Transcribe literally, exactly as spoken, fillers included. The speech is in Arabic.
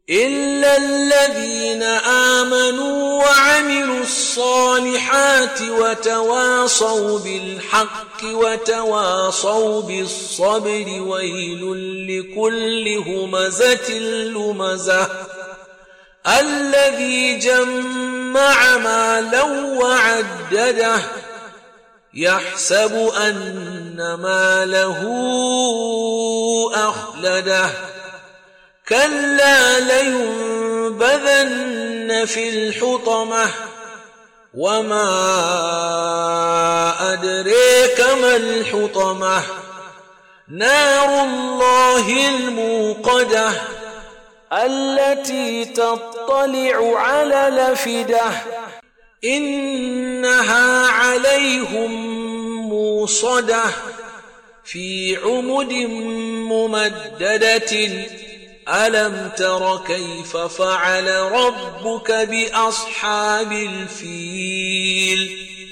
إلا الذين آمنوا وعملوا الصالحات وتواصوا بالحق وتواصوا بالصبر ويل لكل همزة لمزة الذي جمع مالا وعدده يحسب أن ماله أخلده كلا لينبذن في الحطمة وما أدريك ما الحطمة نار الله الموقدة التي تطلع على الأفئدة إنها عليهم موصدة في عمد ممددة ألم تر كيف فعل ربك بأصحاب الفيل